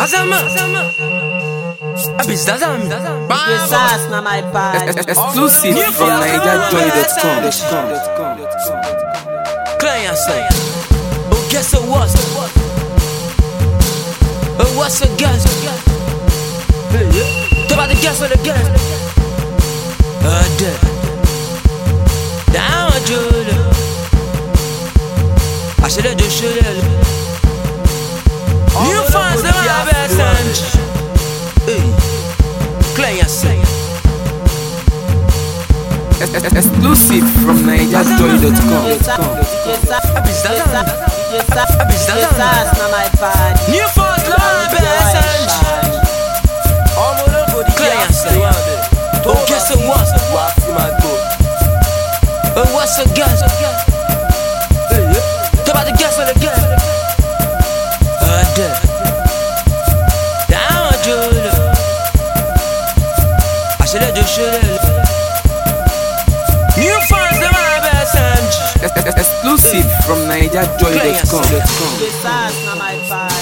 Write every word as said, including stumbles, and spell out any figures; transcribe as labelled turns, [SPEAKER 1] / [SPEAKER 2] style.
[SPEAKER 1] Azama, Abis Dazam,
[SPEAKER 2] Sauce na my pie.
[SPEAKER 3] Exclusive from Niger Joy dot com.
[SPEAKER 1] Client say, oh guess it was, oh what's a guess? Talk about the guess of the guess. Uh, dead. Down Julie, I should have just should have. New fans, they are best and client say.
[SPEAKER 3] Exclusive from Niger Joy dot com.
[SPEAKER 1] Abis Dazam, Abis Dazam.
[SPEAKER 2] Sauce na my pie.
[SPEAKER 1] New fans, they are best and client say. Oh guess it was, oh what's a guess? Talk about the guess of the guess. Uh, dead. Down Julie, I should have just should have. New fans, they are best and
[SPEAKER 3] Exclusive from Niger Joy dot com.
[SPEAKER 2] Sauce na my pie.